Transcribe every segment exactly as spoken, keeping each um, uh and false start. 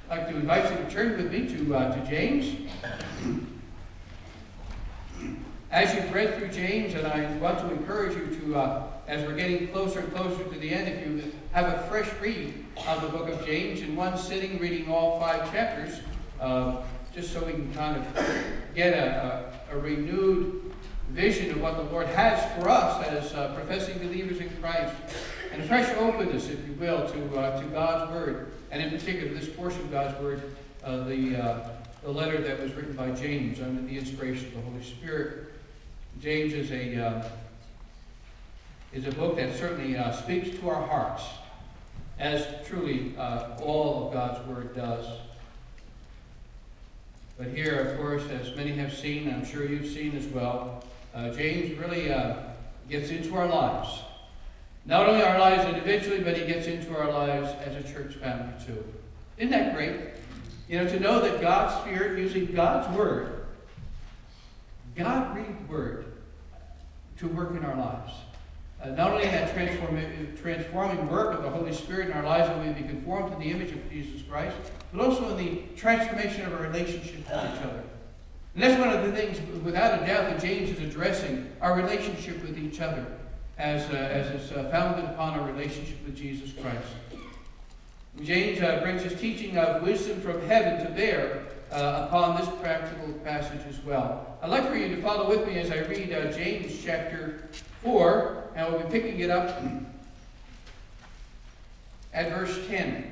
I'd like to invite you to turn with me to, uh, to James. As you've read through James, and I want to encourage you to, uh, as we're getting closer and closer to the end, if you have a fresh read of the book of James in one sitting, reading all five chapters, uh, just so we can kind of get a, a, a renewed vision of what the Lord has for us as uh, professing believers in Christ, and a fresh openness, if you will, to uh, to God's Word, and in particular this portion of God's Word, uh, the uh, the letter that was written by James under the inspiration of the Holy Spirit. James is a uh, is a book that certainly uh, speaks to our hearts, as truly uh, all of God's Word does. But here, of course, as many have seen, I'm sure you've seen as well, uh, James really uh, gets into our lives. Not only our lives individually, but he gets into our lives as a church family too. Isn't that great? You know, to know that God's Spirit, using God's Word, God-breathed Word, to work in our lives. Uh, not only in that transforming, transforming work of the Holy Spirit in our lives, that we be conformed to the image of Jesus Christ, but also in the transformation of our relationship with each other. And that's one of the things, without a doubt, that James is addressing, our relationship with each other, as, uh, as is uh, founded upon our relationship with Jesus Christ. James uh, brings his teaching of wisdom from heaven to bear uh, upon this practical passage as well. I'd like for you to follow with me as I read uh, James chapter four, and we'll be picking it up at verse ten.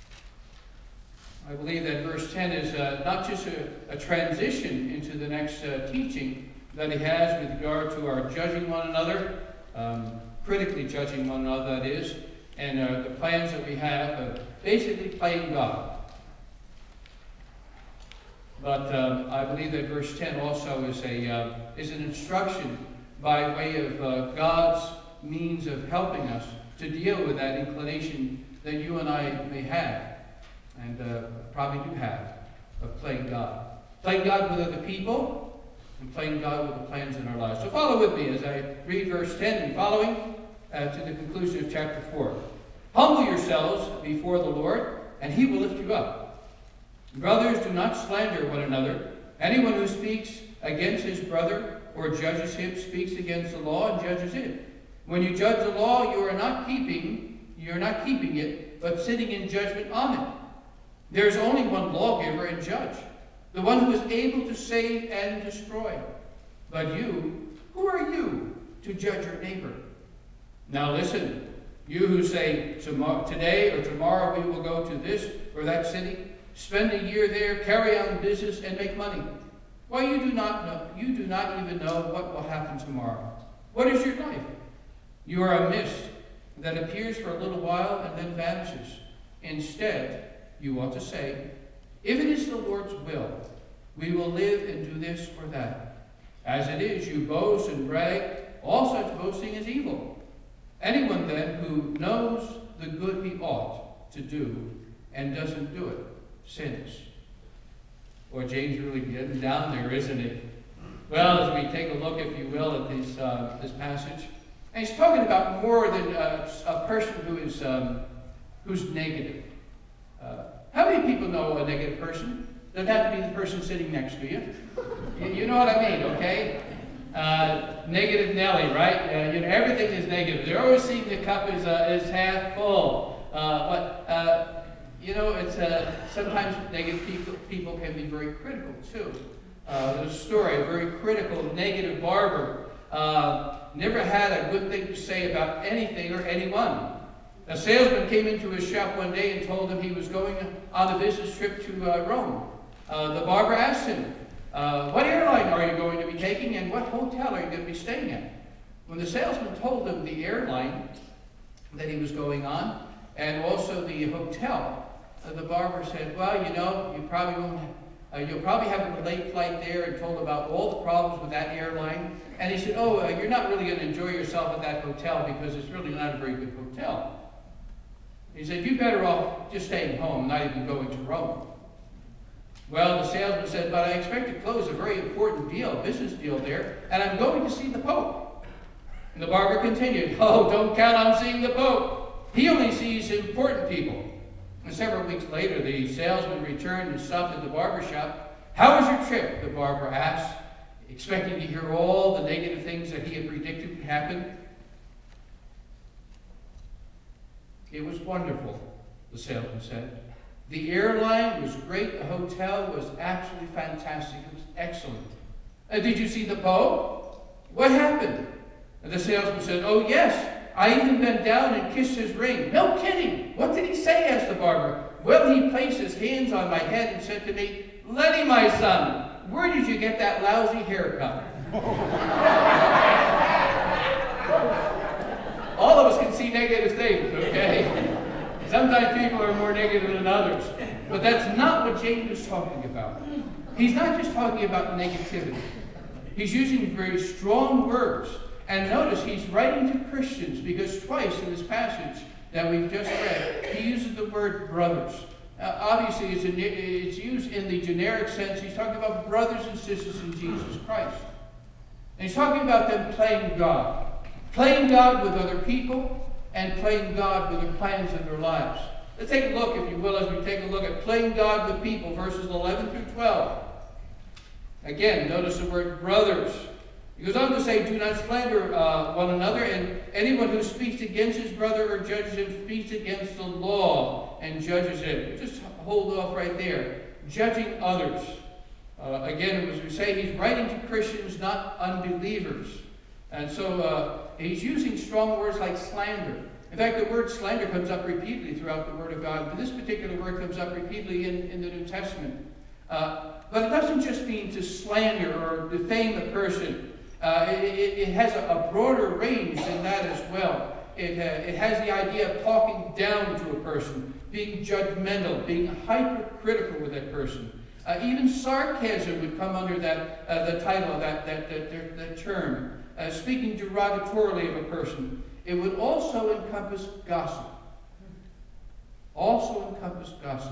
I believe that verse ten is uh, not just a, a transition into the next uh, teaching that he has with regard to our judging one another, um, critically judging one another, that is, and uh, the plans that we have of basically playing God. But um, I believe that verse ten also is a uh, is an instruction by way of uh, God's means of helping us to deal with that inclination that you and I may have, and uh, probably do have, of playing God. Playing God with other people, and playing God with the plans in our lives. So follow with me as I read verse ten and following uh, to the conclusion of chapter four. Humble yourselves before the Lord, and he will lift you up. Brothers, do not slander one another. Anyone who speaks against his brother or judges him speaks against the law and judges it. When you judge the law, you are not keeping, you are not keeping it, but sitting in judgment on it. There is only one lawgiver and judge, the one who is able to save and destroy. But you, who are you to judge your neighbor? Now listen, you who say, today or tomorrow we will go to this or that city, spend a year there, carry on business, and make money. Why, you do not know, you do not even know what will happen tomorrow. What is your life? You are a mist that appears for a little while and then vanishes. Instead, you ought to say, if it is the Lord's will, we will live and do this or that. As it is, you boast and brag. All such boasting is evil. Anyone then who knows the good he ought to do and doesn't do it sins. Well, James really getting down there, isn't it? Well, as we take a look, if you will, at this uh, this passage, and he's talking about more than uh, a person who is um, who's negative. Uh, how many people know a negative person? Doesn't have to be the person sitting next to you. You, you know what I mean, okay? Uh, negative Nelly, right? Uh, you know, everything is negative. They're always seeing the cup is uh, is half full. Uh, but uh, you know, it's uh, sometimes negative people people can be very critical too. Uh, there's a story, a very critical, negative barber. Uh, never had a good thing to say about anything or anyone. A salesman came into his shop one day and told him he was going on a business trip to uh, Rome. Uh, the barber asked him, uh, what airline are you going to be taking and what hotel are you going to be staying at? When the salesman told him the airline that he was going on and also the hotel, uh, the barber said, well, you know, you probably won't Uh, you'll probably have a late flight there, and told about all the problems with that airline. And he said, oh, uh, you're not really going to enjoy yourself at that hotel because it's really not a very good hotel. He said, you're better off just staying home, not even going to Rome. Well, the salesman said, but I expect to close a very important deal, business deal there, and I'm going to see the Pope. And the barber continued, oh, don't count on seeing the Pope. He only sees important people. And several weeks later, the salesman returned and stopped at the barber shop. "How was your trip?" the barber asked, expecting to hear all the negative things that he had predicted would happen. "It was wonderful," the salesman said. "The airline was great. The hotel was absolutely fantastic. It was excellent. Uh, did you see the Pope? What happened?" And the salesman said, "Oh, yes. I even bent down and kissed his ring." "No kidding. What did he say?" asked the barber. "Well, he placed his hands on my head and said to me, 'Lenny, my son, where did you get that lousy haircut?'" All of us can see negative things, okay? Sometimes people are more negative than others. But that's not what James is talking about. He's not just talking about negativity. He's using very strong words. And notice he's writing to Christians because twice in this passage that we've just read, he uses the word brothers. Uh, obviously, it's, a, it's used in the generic sense. He's talking about brothers and sisters in Jesus Christ. And he's talking about them playing God. Playing God with other people and playing God with the plans of their lives. Let's take a look, if you will, as we take a look at playing God with people, verses eleven through twelve. Again, notice the word brothers. He goes on to say, "Do not slander uh, one another, and anyone who speaks against his brother or judges him speaks against the law and judges him." Just hold off right there. Judging others. Uh, again, as we say, he's writing to Christians, not unbelievers. And so uh, he's using strong words like slander. In fact, the word slander comes up repeatedly throughout the Word of God. But this particular word comes up repeatedly in, in the New Testament. Uh, but it doesn't just mean to slander or defame a person. Uh, it, it, it has a, a broader range than that as well. It, uh, it has the idea of talking down to a person, being judgmental, being hypercritical with that person. Uh, even sarcasm would come under that uh, the title of that, that, that, that, that term. Uh, speaking derogatorily of a person. It would also encompass gossip. Also encompass gossip.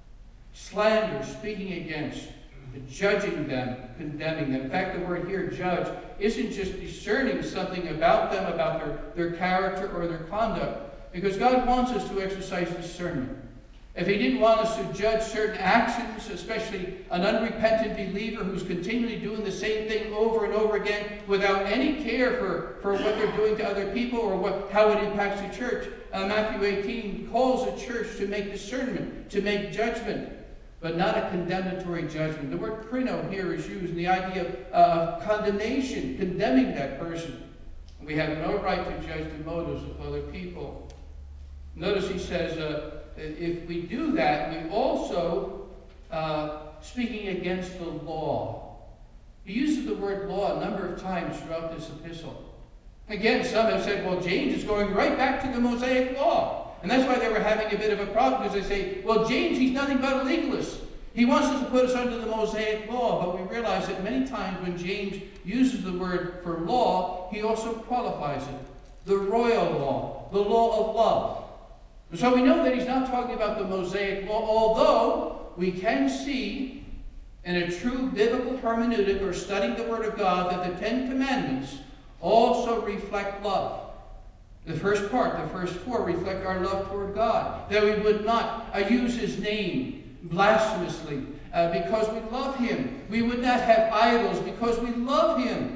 Slander, speaking against, judging them, condemning them. In fact, the word here, judge, isn't just discerning something about them, about their, their character or their conduct, because God wants us to exercise discernment. If he didn't want us to judge certain actions, especially an unrepentant believer who's continually doing the same thing over and over again without any care for, for what they're doing to other people or what, how it impacts the church, uh, Matthew eighteen calls the church to make discernment, to make judgment, but not a condemnatory judgment. The word krino here is used in the idea of uh, condemnation, condemning that person. We have no right to judge the motives of other people. Notice he says, uh, if we do that, we also uh, speaking against the law. He uses the word law a number of times throughout this epistle. Again, some have said, well, James is going right back to the Mosaic law. And that's why they were having a bit of a problem, because they say, well, James, he's nothing but a legalist. He wants us to put us under the Mosaic law. But we realize that many times when James uses the word for law, he also qualifies it. The royal law, the law of love. So we know that he's not talking about the Mosaic law, although we can see in a true biblical hermeneutic or studying the Word of God that the Ten Commandments also reflect love. The first part, the first four, reflect our love toward God. That we would not uh, use his name blasphemously uh, because we love him. We would not have idols because we love him.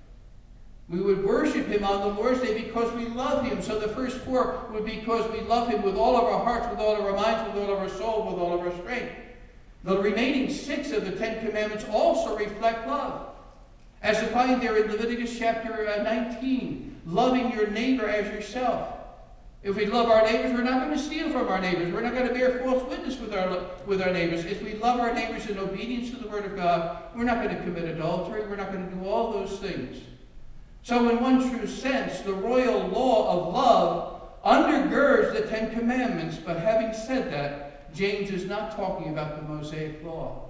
We would worship him on the Lord's Day because we love him. So the first four would be because we love him with all of our hearts, with all of our minds, with all of our soul, with all of our strength. The remaining six of the Ten Commandments also reflect love. As defined there in Leviticus chapter nineteen, loving your neighbor as yourself. If we love our neighbors, we're not going to steal from our neighbors. We're not going to bear false witness with our, with our neighbors. If we love our neighbors in obedience to the Word of God, we're not going to commit adultery. We're not going to do all those things. So in one true sense, the royal law of love undergirds the Ten Commandments. But having said that, James is not talking about the Mosaic law.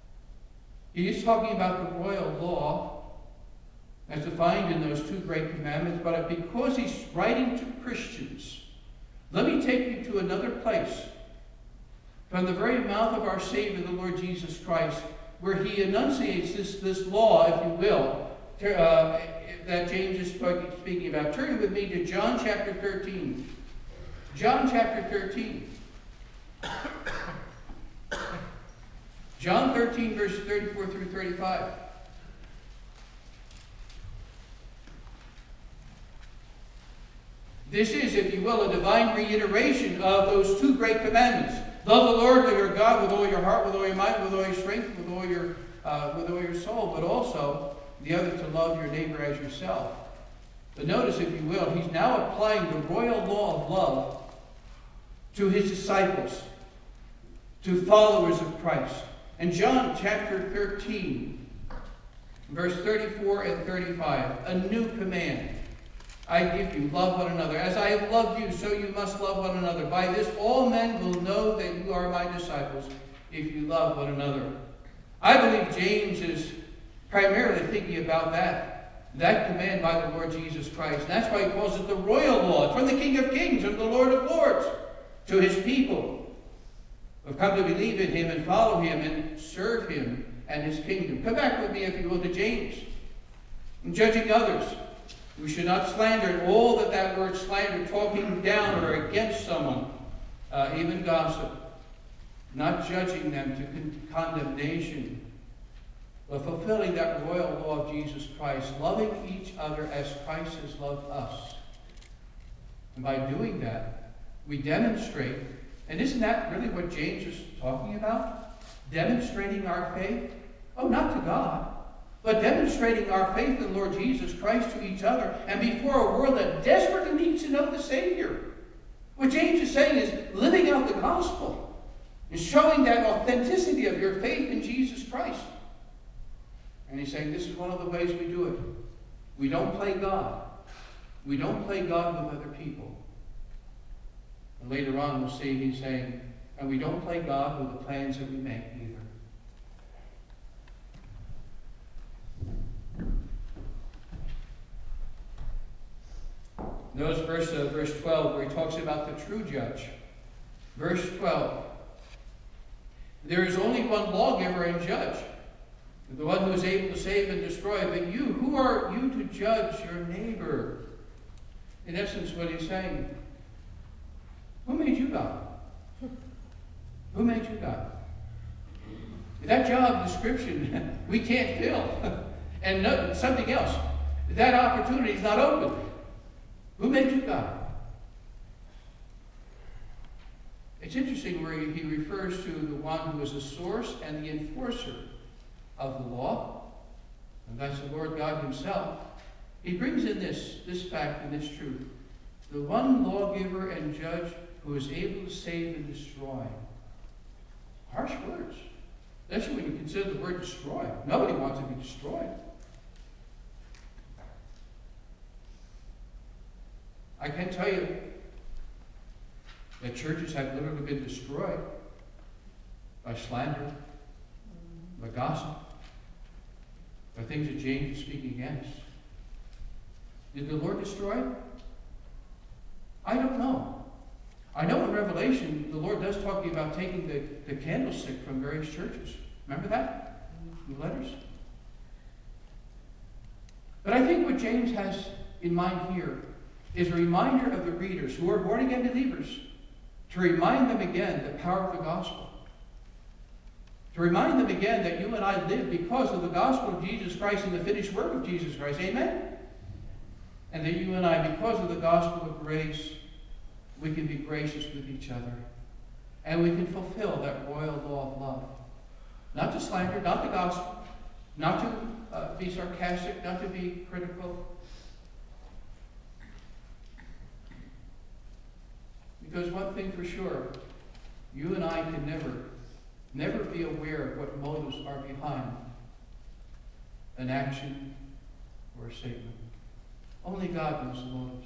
He is talking about the royal law as defined in those two great commandments. But because he's writing to Christians, let me take you to another place from the very mouth of our Savior, the Lord Jesus Christ, where he enunciates this, this law, if you will, to, uh, that James is speaking about. Turn with me to John chapter thirteen. John chapter thirteen. John thirteen, verse thirty-four through thirty-five. This is, if you will, a divine reiteration of those two great commandments. Love the Lord your God with all your heart, with all your mind, with all your strength, with all your, uh, with all your soul, but also the other to love your neighbor as yourself. But notice, if you will, he's now applying the royal law of love to his disciples, to followers of Christ. In John chapter thirteen, verse thirty-four and thirty-five, a new command I give you, love one another. As I have loved you, so you must love one another. By this all men will know that you are my disciples, if you love one another. I believe James is primarily thinking about that, that command by the Lord Jesus Christ. And that's why he calls it the royal law, from the King of Kings and the Lord of Lords, to his people who have come to believe in him and follow him and serve him and his kingdom. Come back with me, if you will, to James. In judging others, we should not slander. All that that word slander, talking down or against someone, uh, even gossip, not judging them to con- condemnation, but fulfilling that royal law of Jesus Christ, loving each other as Christ has loved us. And by doing that, we demonstrate, and isn't that really what James is talking about? Demonstrating our faith? Oh, not to God, but demonstrating our faith in the Lord Jesus Christ to each other and before a world that desperately needs to know the Savior. What James is saying is living out the gospel and showing that authenticity of your faith in Jesus Christ. And he's saying this is one of the ways we do it. We don't play God. We don't play God with other people. And later on we'll see he's saying, and we don't play God with the plans that we make either. Notice verse, uh, verse twelve, where he talks about the true judge. Verse twelve. There is only one lawgiver and judge, the one who is able to save and destroy. But you, who are you to judge your neighbor? In essence, what he's saying, who made you God? Who made you God? That job description we can't fill. And no, something else. That opportunity is not open. Who made you God? It's interesting where he refers to the one who is the source and the enforcer of the law, and that's the Lord God himself. He brings in this, this fact and this truth. The one lawgiver and judge who is able to save and destroy. Harsh words. Especially when you consider the word destroy. Nobody wants to be destroyed. I can tell you that churches have literally been destroyed by slander, by gossip, by things that James is speaking against. Did the Lord destroy? I don't know. I know in Revelation the Lord does talk about taking the, the candlestick from various churches. Remember that in the letters? But I think what James has in mind here is a reminder of the readers who are born-again believers to remind them again the power of the gospel. To remind them again that you and I live because of the gospel of Jesus Christ and the finished work of Jesus Christ. Amen? And that you and I, because of the gospel of grace, we can be gracious with each other. And we can fulfill that royal law of love. Not to slander, not to gossip, not to uh, be sarcastic, not to be critical. Because one thing for sure, you and I can never, never be aware of what motives are behind an action or a statement. Only God knows the motives.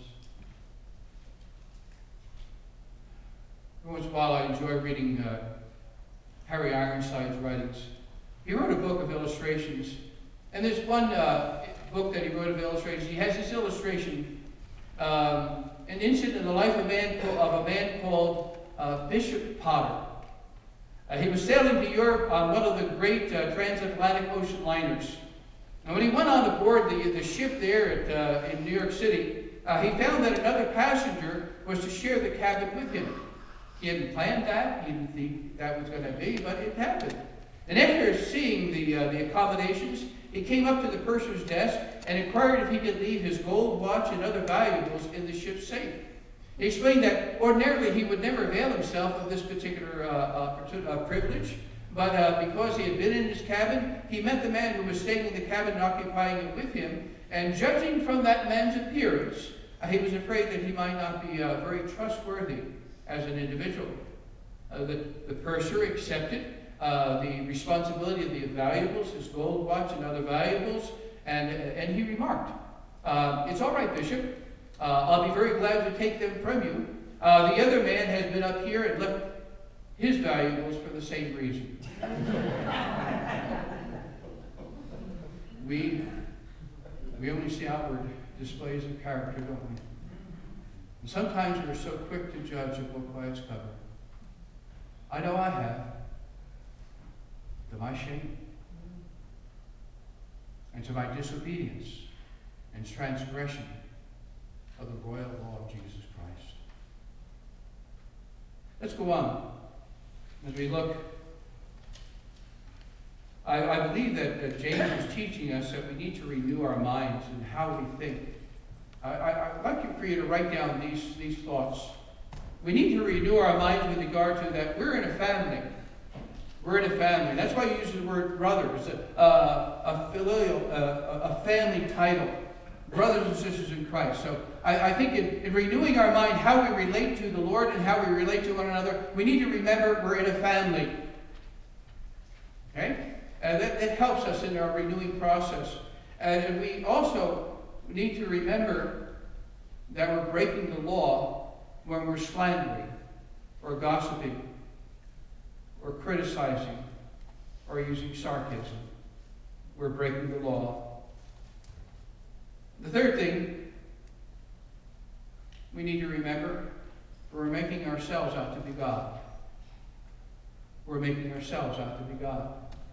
Every once in a while I enjoy reading uh, Harry Ironside's writings. He wrote a book of illustrations. And there's one uh, book that he wrote of illustrations. He has this illustration, um, an incident in the life of a man, of a man called uh, Bishop Potter. Uh, he was sailing to Europe on one of the great uh, transatlantic ocean liners. And when he went on board the, the ship there at, uh, in New York City, uh, he found that another passenger was to share the cabin with him. He hadn't planned that. He didn't think that was going to be, but it happened. And after seeing the, uh, the accommodations, he came up to the purser's desk and inquired if he could leave his gold watch and other valuables in the ship's safe. He explained that ordinarily he would never avail himself of this particular uh, uh, privilege, but uh, because he had been in his cabin, he met the man who was staying in the cabin and occupying it with him, and judging from that man's appearance, uh, he was afraid that he might not be uh, very trustworthy as an individual. Uh, the, the purser accepted uh, the responsibility of the valuables, his gold watch and other valuables, and, and he remarked, uh, "It's all right, Bishop. Uh, I'll be very glad to take them from you. Uh, the other man has been up here and left his valuables for the same reason." we, we only see outward displays of character, don't we? And sometimes we're so quick to judge a book by its cover. I know I have. To my shame. And to my disobedience and transgression of the royal law of Jesus Christ. Let's go on. As we look, I, I believe that, that James is teaching us that we need to renew our minds and how we think. I, I, I'd like for you to write down these, these thoughts. We need to renew our minds with regard to that we're in a family. We're in a family. That's why you use the word brother. It's a, uh, a filial, uh, a family title. Brothers and sisters in Christ. So I, I think in, in renewing our mind, how we relate to the Lord and how we relate to one another, we need to remember we're in a family. Okay? And that, that helps us in our renewing process. And we also need to remember that we're breaking the law when we're slandering or gossiping or criticizing or using sarcasm. We're breaking the law. The third thing we need to remember, we're making ourselves out to be God. We're making ourselves out to be God.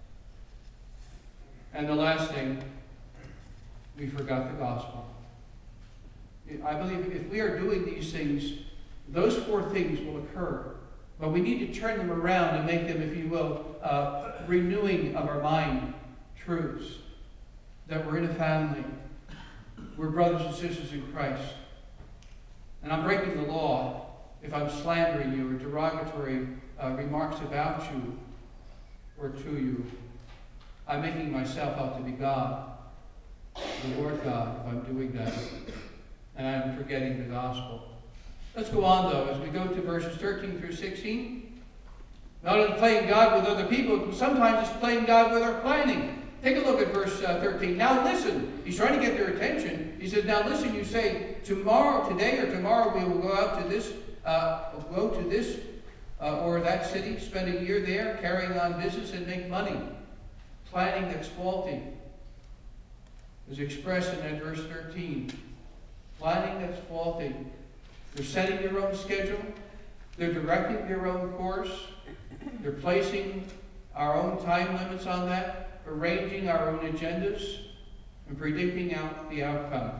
And the last thing, we forgot the gospel. I believe if we are doing these things, those four things will occur. But we need to turn them around and make them, if you will, uh, renewing of our mind truths. That we're in a family. We're brothers and sisters in Christ. And I'm breaking the law if I'm slandering you or derogatory uh, remarks about you or to you. I'm making myself out to be God, the Lord God, if I'm doing that. And I'm forgetting the gospel. Let's go on, though, as we go to verses thirteen through sixteen. Not only playing God with other people, but sometimes it's playing God with our planning. Take a look at verse uh, thirteen. Now listen. He's trying to get their attention. He says, now listen, you say, tomorrow, today or tomorrow we will go out to this, uh, go to this uh, or that city, spend a year there, carrying on business and make money. Planning that's faulty is expressed in that verse thirteen. Planning that's faulty. They're setting their own schedule. They're directing their own course. They're placing our own time limits on that, arranging our own agendas, and predicting out the outcome.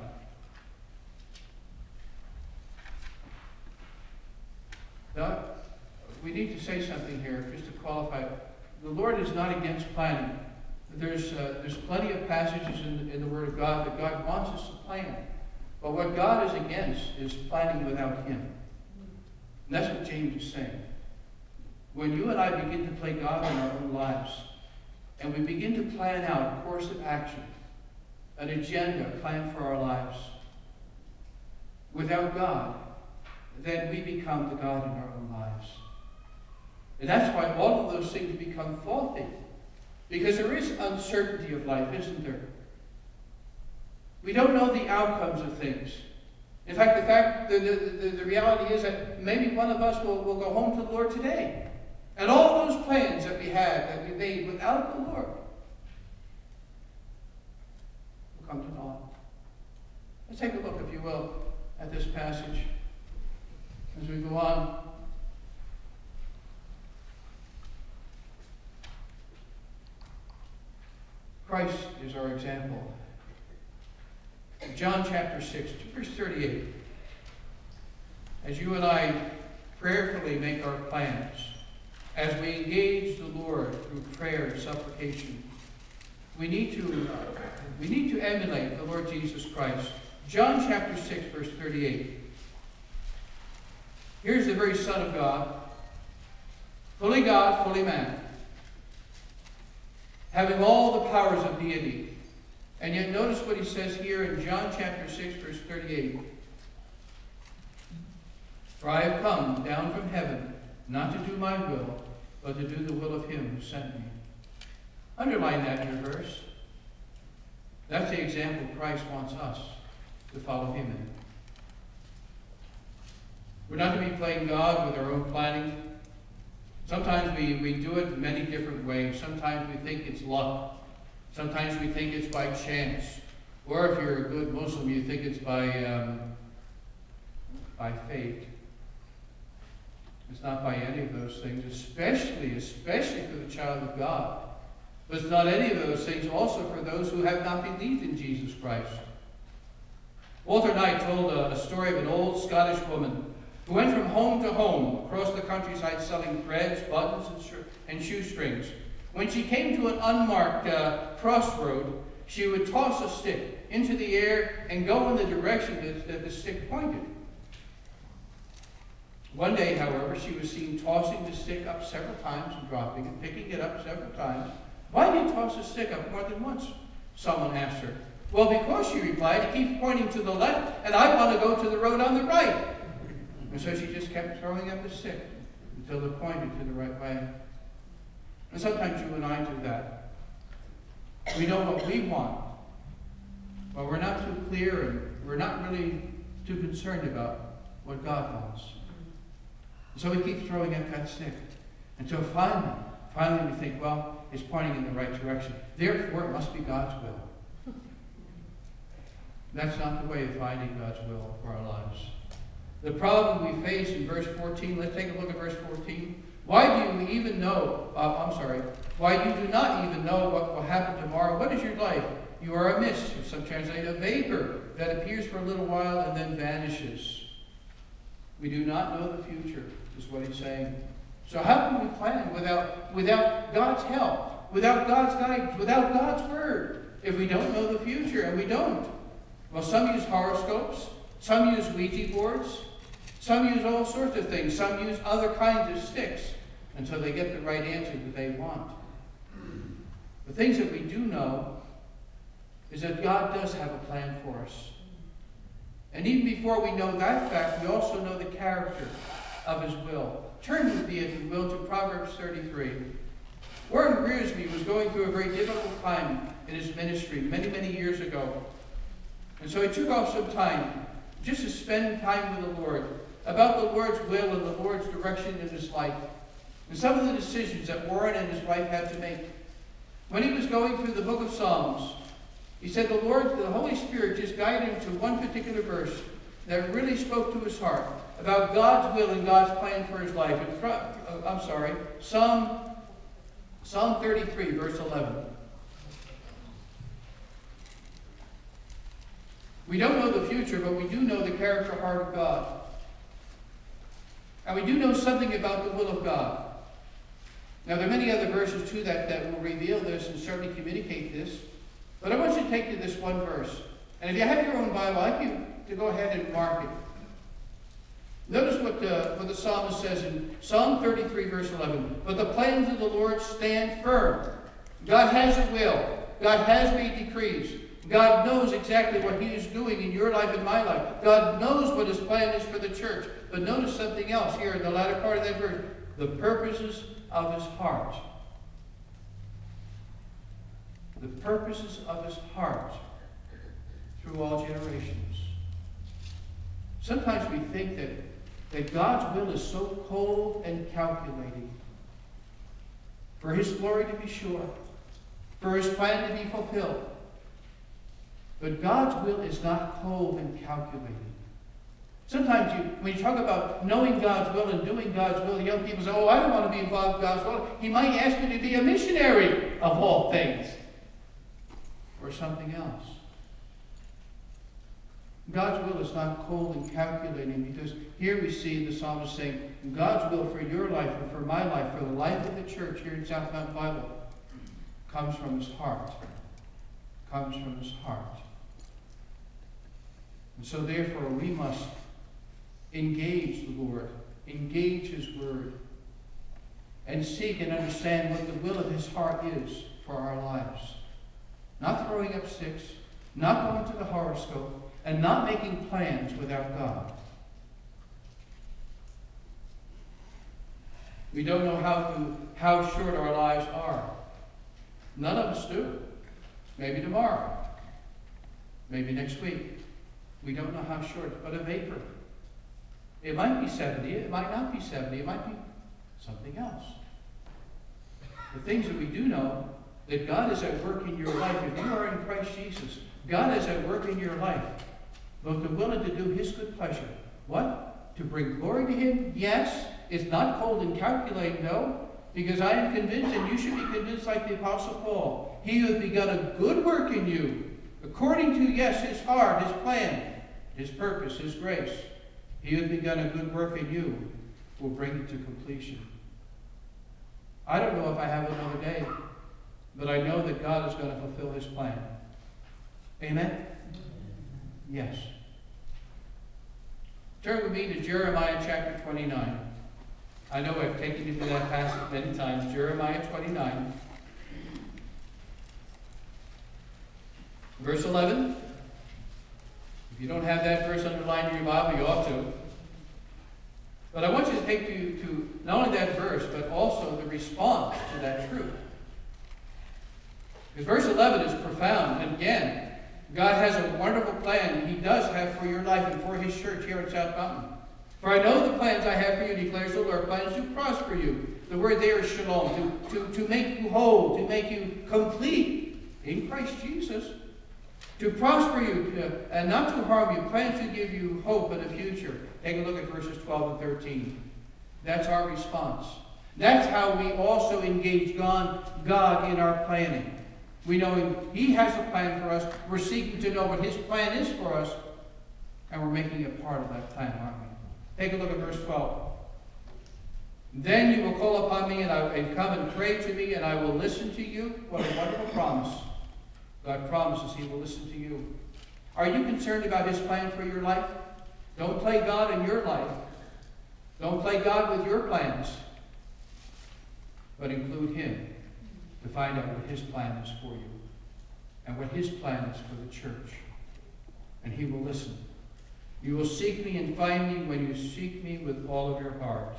Now, we need to say something here, just to qualify. The Lord is not against planning. There's, uh, there's plenty of passages in, in the Word of God that God wants us to plan. But what God is against is planning without Him. And that's what James is saying. When you and I begin to play God in our own lives, and we begin to plan out a course of action, an agenda, plan for our lives, without God, then we become the God in our own lives. And that's why all of those things become faulty. Because there is uncertainty of life, isn't there? We don't know the outcomes of things. In fact, the fact, the, the, the reality is that maybe one of us will, will go home to the Lord today. And all those plans that we had, that we made without the Lord, will come to naught. Let's take a look, if you will, at this passage as we go on. Christ is our example. John chapter six, verse thirty-eight. As you and I prayerfully make our plans, as we engage the Lord through prayer and supplication, we need to uh, we need to emulate the Lord Jesus Christ. John chapter six, verse thirty-eight. Here's the very Son of God, fully God, fully man, having all the powers of deity. And yet notice what he says here in John chapter six, verse thirty-eight. For I have come down from heaven, not to do my will, but to do the will of him who sent me. Underline that in your verse. That's the example Christ wants us to follow him in. We're not to be playing God with our own planning. Sometimes we, we do it in many different ways. Sometimes we think it's luck. Sometimes we think it's by chance. Or if you're a good Muslim, you think it's by, um, by fate. It's not by any of those things, especially, especially for the child of God. But it's not any of those things also for those who have not believed in Jesus Christ. Walter Knight told a, a story of an old Scottish woman who went from home to home across the countryside selling threads, buttons, and, sh- and shoestrings. When she came to an unmarked uh, crossroad, she would toss a stick into the air and go in the direction that, that the stick pointed. One day, however, she was seen tossing the stick up several times and dropping it, picking it up several times. Why do you toss a stick up more than once? Someone asked her. Well, because, she replied, it keeps pointing to the left, and I want to go to the road on the right. And so she just kept throwing up the stick until it pointed to the right way. And sometimes you and I do that. We know what we want, but we're not too clear and we're not really too concerned about what God wants. So we keep throwing up that stick until finally, finally we think, well, it's pointing in the right direction. Therefore, it must be God's will. That's not the way of finding God's will for our lives. The problem we face in verse fourteen, let's take a look at verse fourteen. Why do you even know, uh, I'm sorry, why you do not even know what will happen tomorrow? What is your life? You are a mist, or some translate a vapor that appears for a little while and then vanishes. We do not know the future, is what he's saying. So how can we plan without, without God's help, without God's guidance, without God's word, if we don't know the future? And we don't. Well, some use horoscopes, some use Ouija boards, some use all sorts of things, some use other kinds of sticks until they get the right answer that they want. The things that we do know is that God does have a plan for us. And even before we know that fact, we also know the character of his will. Turn with me, if you will, to Proverbs thirty-three. Warren Wiersbe was going through a very difficult time in his ministry many, many years ago. And so he took off some time just to spend time with the Lord, about the Lord's will and the Lord's direction in his life, and some of the decisions that Warren and his wife had to make. When he was going through the book of Psalms, he said the Lord, the Holy Spirit, just guided him to one particular verse that really spoke to his heart about God's will and God's plan for his life. In front, uh, I'm sorry, Psalm, Psalm thirty-three, verse eleven. We don't know the future, but we do know the character heart of God. And we do know something about the will of God. Now, there are many other verses, too, that, that will reveal this and certainly communicate this. But I want you to take to this one verse. And if you have your own Bible, I'd like you to go ahead and mark it. Notice what the, what the psalmist says in Psalm thirty-three, verse eleven. But the plans of the Lord stand firm. God has a will. God has made decrees. God knows exactly what he is doing in your life and my life. God knows what his plan is for the church. But notice something else here in the latter part of that verse. The purposes of his heart. The purposes of his heart through all generations. Sometimes we think that, that God's will is so cold and calculating. For his glory to be sure. For his plan to be fulfilled. But God's will is not cold and calculated. Sometimes you, when you talk about knowing God's will and doing God's will, the young people say, oh, I don't want to be involved in God's will. He might ask me to be a missionary of all things. Or something else. God's will is not cold and calculating, because here we see the psalmist saying, God's will for your life and for my life, for the life of the church here in South Mountain Bible, comes from his heart. Comes from his heart. And so therefore we must engage the Lord, engage his word, and seek and understand what the will of his heart is for our lives. Not throwing up sticks, not going to the horoscope, and not making plans without God. We don't know how to how short our lives are. None of us do. Maybe tomorrow. Maybe next week. We don't know how short, but a vapor. It might be seventy, it might not be seventy, it might be something else. The things that we do know, that God is at work in your life. If you are in Christ Jesus, God is at work in your life, both to willing to do his good pleasure. What? To bring glory to him? Yes. It's not cold and calculating, no. Because I am convinced, and you should be convinced like the Apostle Paul. He who has begun a good work in you, according to, yes, his heart, his plan, his purpose, his grace. He who has begun a good work in you will bring it to completion. I don't know if I have another day, but I know that God is going to fulfill his plan. Amen? Yes. Turn with me to Jeremiah chapter twenty-nine. I know I've taken you to that passage many times. Jeremiah twenty-nine. Verse eleven. If you don't have that verse underlined in your Bible, you ought to. But I want you to take you to not only that verse, but also the response to that truth. Because verse eleven is profound. And again, God has a wonderful plan he does have for your life and for his church here at South Mountain. For I know the plans I have for you, declares the Lord, plans to prosper you. The word there is shalom, to, to, to make you whole, to make you complete in Christ Jesus. To prosper you to, and not to harm you, plans to give you hope in the future. Take a look at verses twelve and thirteen. That's our response. That's how we also engage God, God in our planning. We know he has a plan for us. We're seeking to know what his plan is for us, and we're making it part of that plan, aren't we? Take a look at verse twelve. Then you will call upon me, and, I, and come and pray to me, and I will listen to you. What a wonderful promise. God promises he will listen to you. Are you concerned about his plan for your life? Don't play God in your life. Don't play God with your plans. But include him to find out what his plan is for you. And what his plan is for the church. And he will listen. You will seek me and find me when you seek me with all of your heart.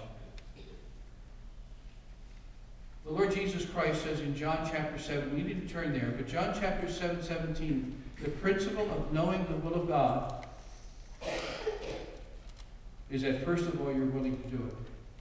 The Lord Jesus Christ says in John chapter seven, we need to turn there, but John chapter seven, seventeen, the principle of knowing the will of God is that first of all you're willing to do it.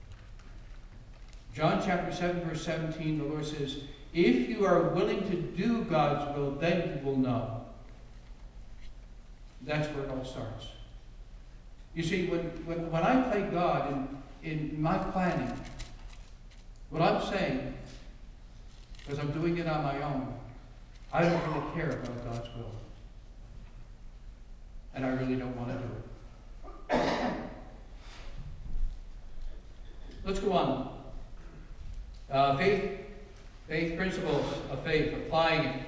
John chapter seven, verse seventeen, the Lord says, if you are willing to do God's will, then you will know. That's where it all starts. You see, when, when, when I play God in, in my planning, what I'm saying, because I'm doing it on my own, I don't really care about God's will. And I really don't want to do it. Let's go on. Uh, faith, faith principles of faith, applying it.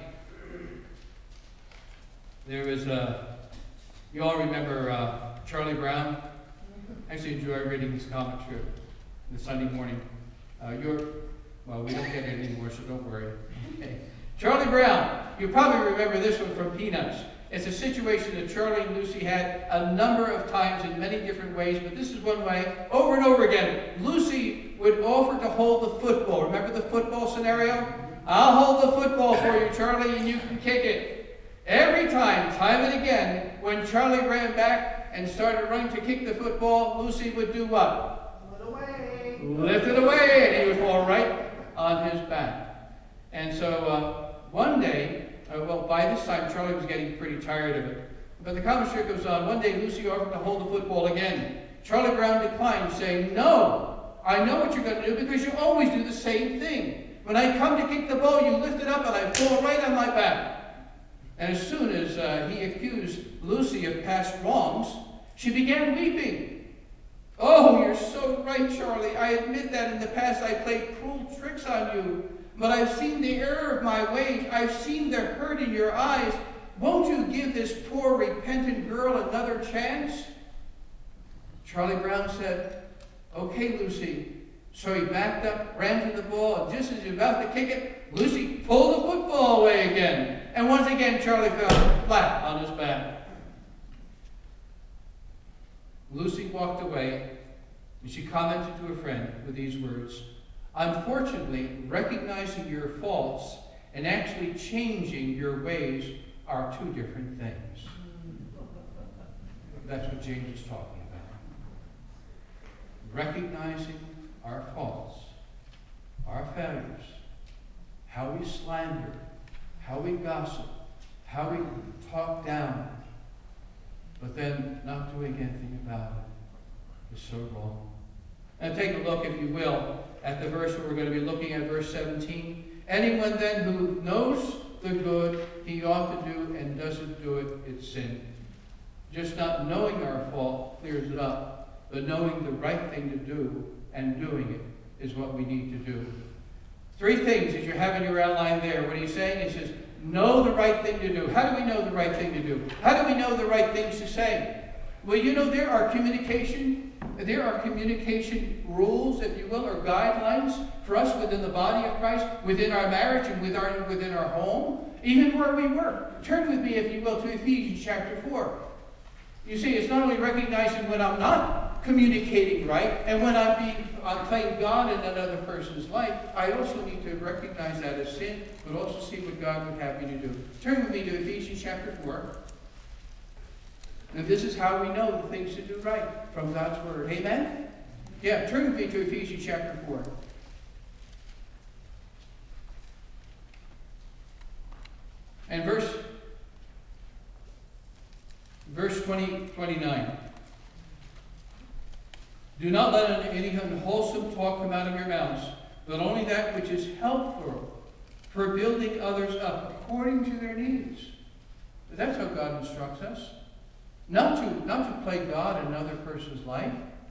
There was a, you all remember uh, Charlie Brown? I actually enjoy reading his comic strip the Sunday morning. Uh, you're, well, we don't get it anymore, so don't worry. Okay. Charlie Brown. You probably remember this one from Peanuts. It's a situation that Charlie and Lucy had a number of times in many different ways, but this is one way. Over and over again, Lucy would offer to hold the football. Remember the football scenario? I'll hold the football for you, Charlie, and you can kick it. Every time, time and again, when Charlie ran back and started running to kick the football, Lucy would do what? Put away. Lift it away, and he would fall right on his back. And so uh, one day, Uh, well, by this time, Charlie was getting pretty tired of it. But the comic strip goes on. One day, Lucy offered to hold the football again. Charlie Brown declined, saying, no, I know what you're going to do because you always do the same thing. When I come to kick the ball, you lift it up and I fall right on my back. And as soon as uh, he accused Lucy of past wrongs, she began weeping. "Oh, you're so right, Charlie. I admit that in the past I played cruel tricks on you. But I've seen the error of my ways. I've seen the hurt in your eyes. Won't you give this poor repentant girl another chance?" Charlie Brown said, "Okay, Lucy." So he backed up, ran to the ball, and just as he was about to kick it, Lucy pulled the football away again. And once again, Charlie fell flat on his back. Lucy walked away, and she commented to a friend with these words, "Unfortunately, recognizing your faults and actually changing your ways are two different things." That's what James is talking about. Recognizing our faults, our failures, how we slander, how we gossip, how we talk down, but then not doing anything about it is so wrong. Now take a look, if you will, at the verse that we're going to be looking at, verse seventeen. "Anyone then who knows the good he ought to do and doesn't do it, it's sin." Just not knowing our fault clears it up, but knowing the right thing to do and doing it is what we need to do. Three things as you have in your outline there. What he's saying is, says, know the right thing to do. How do we know the right thing to do? How do we know the right things to say? Well, you know, there are communication, there are communication rules, if you will, or guidelines for us within the body of Christ, within our marriage and within our, within our home, even where we work. Turn with me, if you will, to Ephesians chapter four. You see, it's not only recognizing when I'm not communicating right and when I'm being I'm playing God in another person's life, I also need to recognize that as sin, but also see what God would have me to do. Turn with me to Ephesians chapter four. And this is how we know the things to do right from God's Word. Amen? Yeah, turn with me to Ephesians chapter four. And verse, verse twenty, twenty-nine. "Do not let any unwholesome talk come out of your mouths, but only that which is helpful for building others up according to their needs." But that's how God instructs us. Not to, not to play God in another person's life,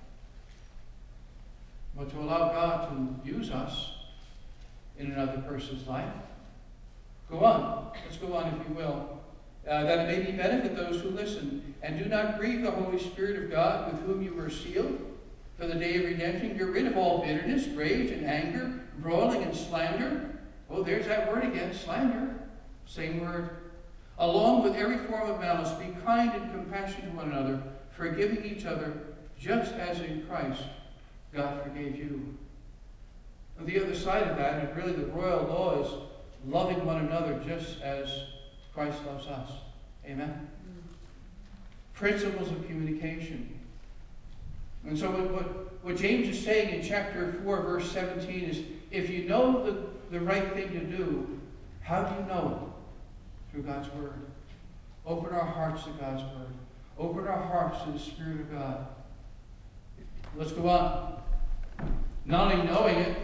but to allow God to use us in another person's life. Go on. Let's go on, if you will. Uh, that it may be benefit those who listen. "And do not grieve the Holy Spirit of God, with whom you were sealed for the day of redemption. Get rid of all bitterness, rage, and anger, brawling, and slander." Oh, there's that word again, slander. Same word. "Along with every form of malice, be kind and compassionate to one another, forgiving each other, just as in Christ God forgave you." On the other side of that, and really the royal law, is loving one another just as Christ loves us. Amen? Mm. Principles of communication. And so what, what, what James is saying in chapter four, verse seventeen is, if you know the, the right thing to do, how do you know it? Through God's Word. Open our hearts to God's Word. Open our hearts to the Spirit of God. Let's go on. Not only knowing it,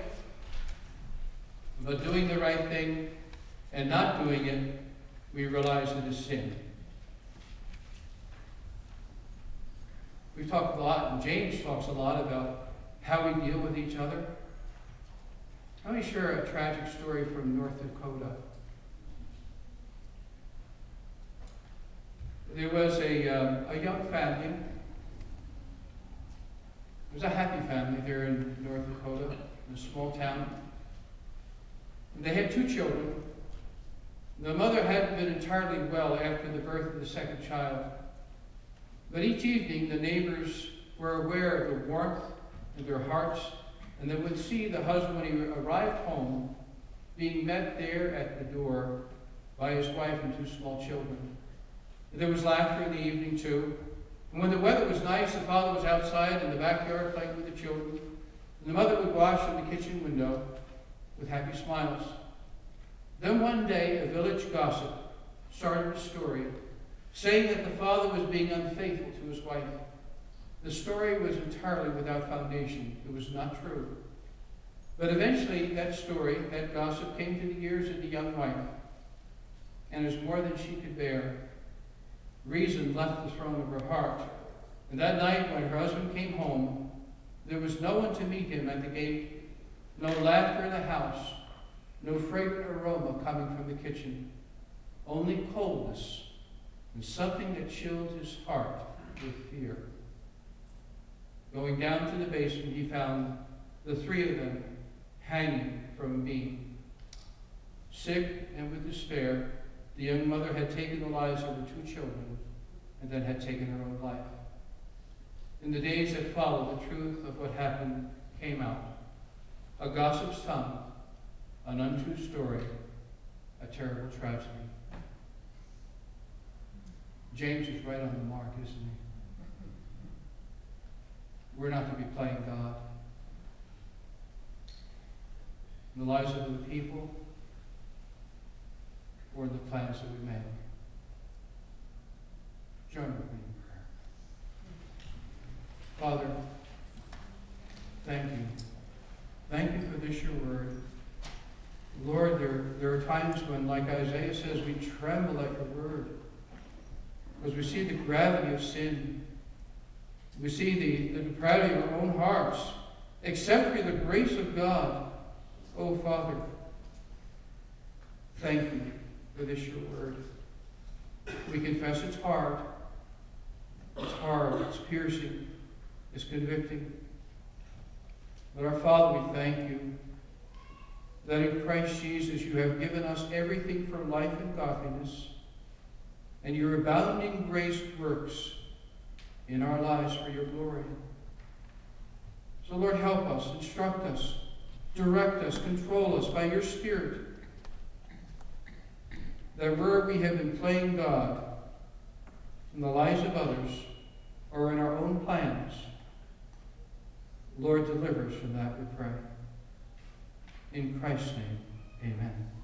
but doing the right thing and not doing it, we realize it is sin. We've talked a lot, and James talks a lot about how we deal with each other. Let me share a tragic story from North Dakota. There was a, um, a young family. It was a happy family there in North Dakota, in a small town. And they had two children. The mother hadn't been entirely well after the birth of the second child. But each evening, the neighbors were aware of the warmth in their hearts, and they would see the husband, when he arrived home, being met there at the door by his wife and two small children. There was laughter in the evening, too. And when the weather was nice, the father was outside in the backyard playing with the children. And the mother would watch from the kitchen window with happy smiles. Then one day, a village gossip started a story saying that the father was being unfaithful to his wife. The story was entirely without foundation. It was not true. But eventually, that story, that gossip, came to the ears of the young wife. and as more than she could bear. Reason left the throne of her heart, and that night when her husband came home, there was no one to meet him at the gate, no laughter in the house, no fragrant aroma coming from the kitchen, only coldness and something that chilled his heart with fear. Going down to the basement, he found the three of them hanging from a beam. Sick and with despair, the young mother had taken the lives of her two children and then had taken her own life. In the days that followed, the truth of what happened came out. A gossip's tongue, an untrue story, a terrible tragedy. James is right on the mark, isn't he? We're not to be playing God in the lives of the people or the plans that we make. Join with me in prayer. Father, thank you. Thank you for this, your word. Lord, there, there are times when, like Isaiah says, we tremble at your word because we see the gravity of sin. We see the, the depravity of our own hearts. Except for the grace of God, oh Father, thank you for this, your word. We confess it's hard. It's hard. It's piercing. It's convicting. But our Father, we thank you that in Christ Jesus you have given us everything for life and godliness, and your abounding grace works in our lives for your glory. So Lord, help us, instruct us, direct us, control us by your Spirit, that where we have been playing God in the lives of others or in our own plans, Lord, deliver us from that, we pray. In Christ's name, amen.